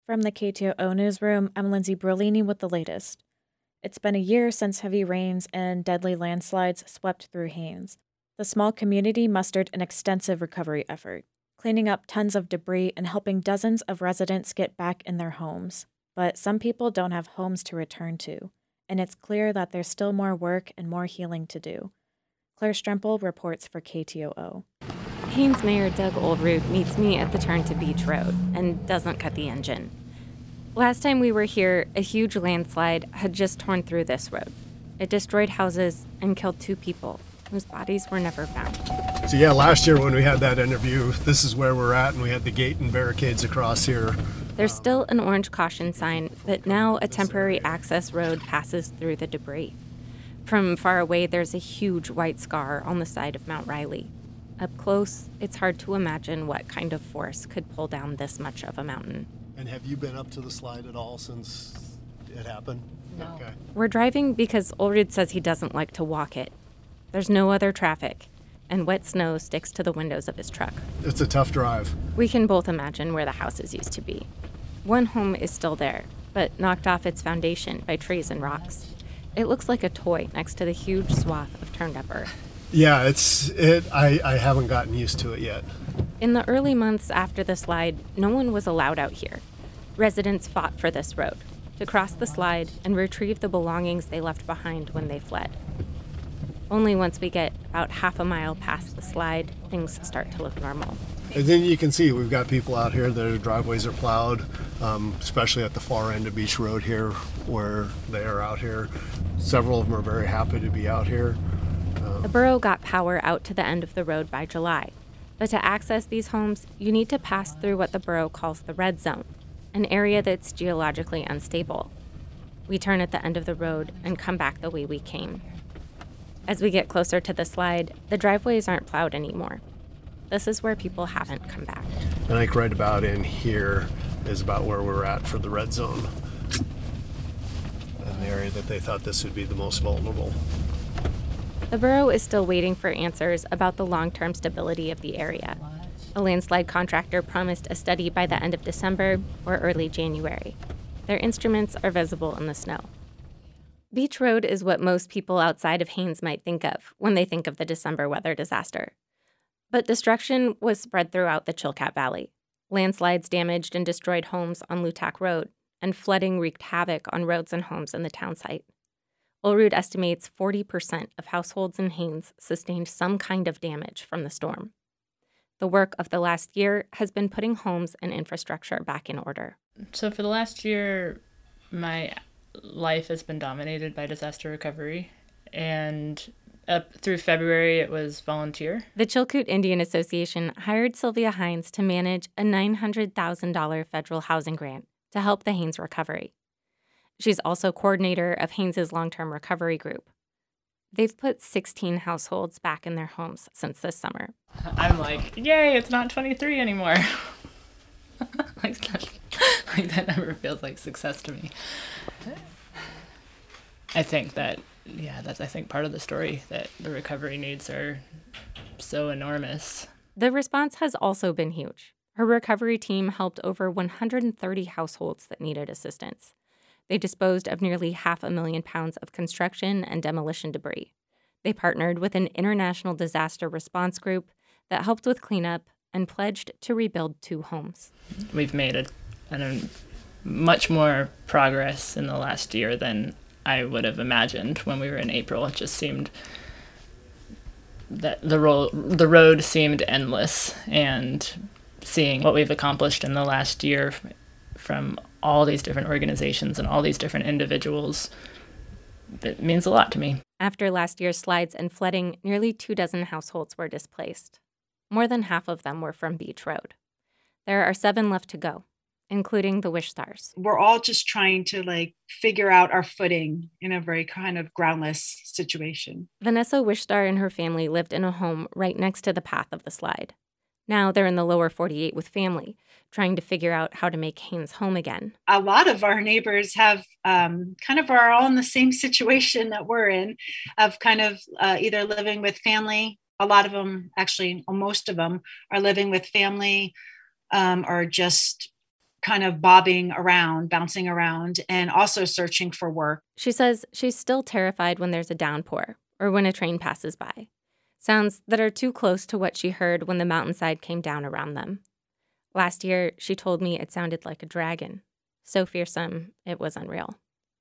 From the KTOO newsroom, I'm Lindsay Berlini with the latest. It's been a year since heavy rains and deadly landslides swept through Haines. The small community mustered an extensive recovery effort, cleaning up tons of debris and helping dozens of residents get back in their homes. But some people don't have homes to return to, and it's clear that there's still more work and more healing to do. Claire Strempel reports for KTOO. Haines Mayor Doug Oldroot meets me at the turn to Beach Road and doesn't cut the engine. Last time we were here, a huge landslide had just torn through this road. It destroyed houses and killed 2 people whose bodies were never found. So yeah, last year when we had that interview, this is where we're at, and we had the gate and barricades across here. There's still an orange caution sign, but now a temporary access road passes through the debris. From far away, there's a huge white scar on the side of Mount Riley. Up close, it's hard to imagine what kind of force could pull down this much of a mountain. And have you been up to the slide at all since it happened? No. Okay. We're driving because Ulrich says he doesn't like to walk it. There's no other traffic, and wet snow sticks to the windows of his truck. It's a tough drive. We can both imagine where the houses used to be. One home is still there, but knocked off its foundation by trees and rocks. It looks like a toy next to the huge swath of turned up earth. Yeah, I haven't gotten used to it yet. In the early months after the slide, no one was allowed out here. Residents fought for this road, to cross the slide and retrieve the belongings they left behind when they fled. Only once we get about half a mile past the slide, things start to look normal. And then you can see we've got people out here, their driveways are plowed, especially at the far end of Beach Road here, where they are out here. Several of them are very happy to be out here. The borough got power out to the end of the road by July. But to access these homes, you need to pass through what the borough calls the red zone, an area that's geologically unstable. We turn at the end of the road and come back the way we came. As we get closer to the slide, the driveways aren't plowed anymore. This is where people haven't come back. I think right about in here is about where we're at for the red zone. An area that they thought this would be the most vulnerable. The borough is still waiting for answers about the long-term stability of the area. A landslide contractor promised a study by the end of December or early January. Their instruments are visible in the snow. Beach Road is what most people outside of Haines might think of when they think of the December weather disaster. But destruction was spread throughout the Chilkat Valley. Landslides damaged and destroyed homes on Lutak Road, and flooding wreaked havoc on roads and homes in the town site. Ulrud estimates 40% of households in Haines sustained some kind of damage from the storm. The work of the last year has been putting homes and infrastructure back in order. So for the last year, my life has been dominated by disaster recovery, and up through February, it was volunteer. The Chilkoot Indian Association hired Sylvia Hines to manage a $900,000 federal housing grant to help the Haines recovery. She's also coordinator of Haines's long-term recovery group. They've put 16 households back in their homes since this summer. I'm like, yay, it's not 23 anymore. that never feels like success to me. I think that's part of the story, that the recovery needs are so enormous. The response has also been huge. Her recovery team helped over 130 households that needed assistance. They disposed of nearly 500,000 pounds of construction and demolition debris. They partnered with an international disaster response group that helped with cleanup and pledged to rebuild 2 homes. We've made a much more progress in the last year than I would have imagined when we were in April. It just seemed that the road seemed endless, and seeing what we've accomplished in the last year from all these different organizations and all these different individuals, it means a lot to me. After last year's slides and flooding, nearly 24 households were displaced. More than half of them were from Beach Road. There are 7 left to go, including the Wish Stars. We're all just trying to figure out our footing in a very kind of groundless situation. Vanessa Wishstar and her family lived in a home right next to the path of the slide. Now they're in the lower 48 with family, trying to figure out how to make Haines home again. A lot of our neighbors have are all in the same situation that we're in, of either living with family. A lot of them, actually, most of them, are living with family, or just kind of bobbing around, bouncing around, and also searching for work. She says she's still terrified when there's a downpour or when a train passes by. Sounds that are too close to what she heard when the mountainside came down around them. Last year, she told me it sounded like a dragon. So fearsome, it was unreal.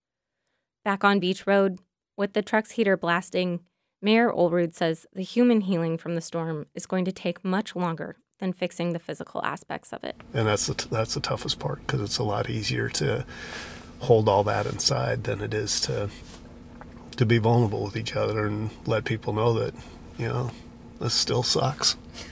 Back on Beach Road, with the truck's heater blasting, Mayor Olerud says the human healing from the storm is going to take much longer than fixing the physical aspects of it. And that's the toughest part, because it's a lot easier to hold all that inside than it is to be vulnerable with each other and let people know that, this still sucks.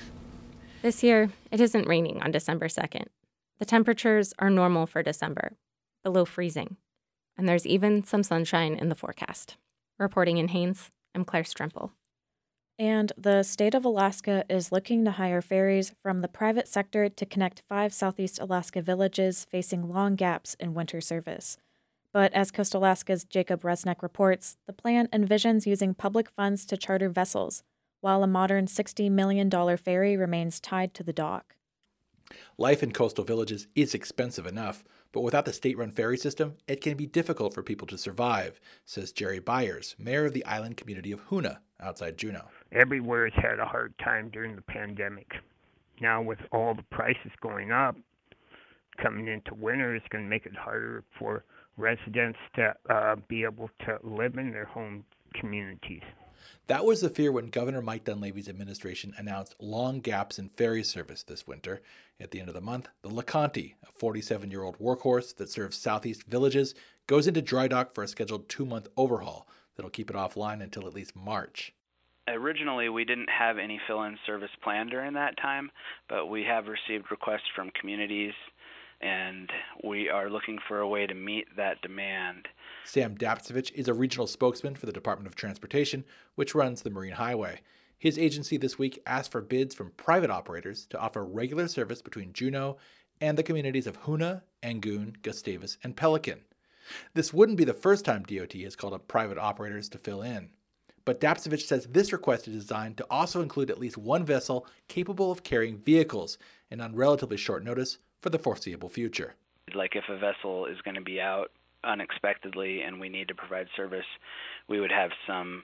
This year, it isn't raining on December 2nd. The temperatures are normal for December, below freezing. And there's even some sunshine in the forecast. Reporting in Haines, I'm Claire Stremple. And the state of Alaska is looking to hire ferries from the private sector to connect 5 Southeast Alaska villages facing long gaps in winter service. But as Coast Alaska's Jacob Resnick reports, the plan envisions using public funds to charter vessels, while a modern $60 million ferry remains tied to the dock. Life in coastal villages is expensive enough, but without the state-run ferry system, it can be difficult for people to survive, says Jerry Byers, mayor of the island community of Hoonah, outside Juneau. Everywhere has had a hard time during the pandemic. Now with all the prices going up, coming into winter, it's going to make it harder for residents to be able to live in their home communities. That was the fear when Governor Mike Dunleavy's administration announced long gaps in ferry service this winter. At the end of the month, the LeConte, a 47-year-old workhorse that serves southeast villages, goes into dry dock for a scheduled 2-month overhaul that'll keep it offline until at least March. Originally, we didn't have any fill-in service planned during that time, but we have received requests from communities, and we are looking for a way to meet that demand. Sam Dapcevich is a regional spokesman for the Department of Transportation, which runs the Marine Highway. His agency this week asked for bids from private operators to offer regular service between Juneau and the communities of Hoonah, Angoon, Gustavus, and Pelican. This wouldn't be the first time DOT has called up private operators to fill in. But Dapcevich says this request is designed to also include at least one vessel capable of carrying vehicles, and on relatively short notice for the foreseeable future. Like if a vessel is going to be out unexpectedly and we need to provide service, we would have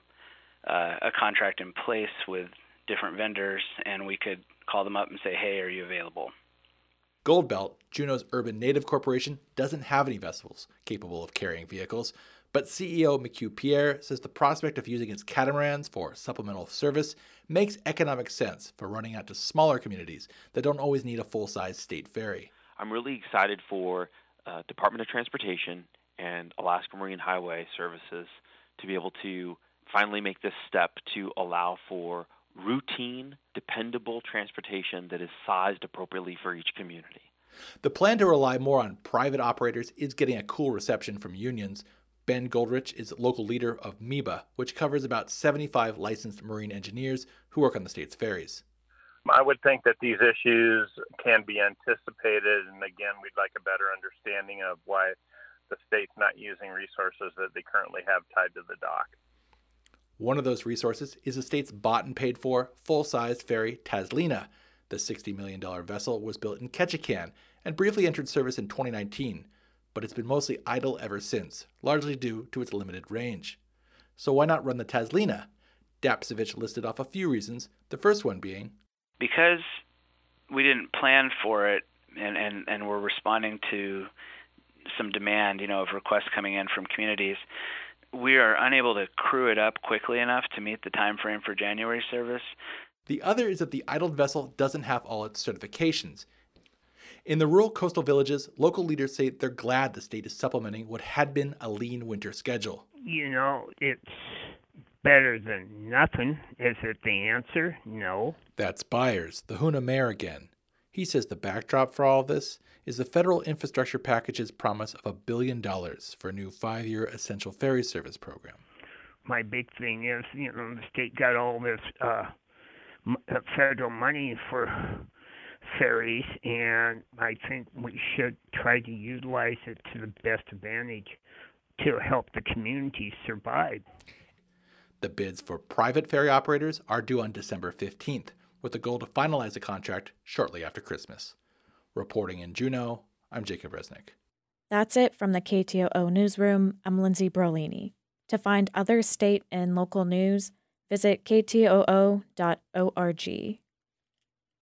a contract in place with different vendors, and we could call them up and say, hey, are you available? Goldbelt, Juneau's urban native corporation, doesn't have any vessels capable of carrying vehicles, but CEO McHugh Pierre says the prospect of using its catamarans for supplemental service makes economic sense for running out to smaller communities that don't always need a full-size state ferry. I'm really excited for Department of Transportation and Alaska Marine Highway Services to be able to finally make this step to allow for routine, dependable transportation that is sized appropriately for each community. The plan to rely more on private operators is getting a cool reception from unions. Ben Goldrich is local leader of MEBA, which covers about 75 licensed marine engineers who work on the state's ferries. I would think that these issues can be anticipated, and again, we'd like a better understanding of why the state's not using resources that they currently have tied to the dock. One of those resources is the state's bought and paid for full-sized ferry Taslina. The $60 million vessel was built in Ketchikan and briefly entered service in 2019, but it's been mostly idle ever since, largely due to its limited range. So why not run the Taslina? Dapcevich listed off a few reasons, the first one being, because we didn't plan for it and we're responding to some demand, of requests coming in from communities, we are unable to crew it up quickly enough to meet the time frame for January service. The other is that the idled vessel doesn't have all its certifications. In the rural coastal villages, local leaders say they're glad the state is supplementing what had been a lean winter schedule. It's better than nothing. Is it the answer? No. That's Byers, the Hoonah mayor again. He says the backdrop for all of this is the federal infrastructure package's promise of $1 billion for a new 5-year essential ferry service program. My big thing is, the state got all this federal money for ferries, and I think we should try to utilize it to the best advantage to help the community survive. The bids for private ferry operators are due on December 15th, with the goal to finalize the contract shortly after Christmas. Reporting in Juneau, I'm Jacob Resnick. That's it from the KTOO Newsroom. I'm Lindsay Brolini. To find other state and local news, visit ktoo.org.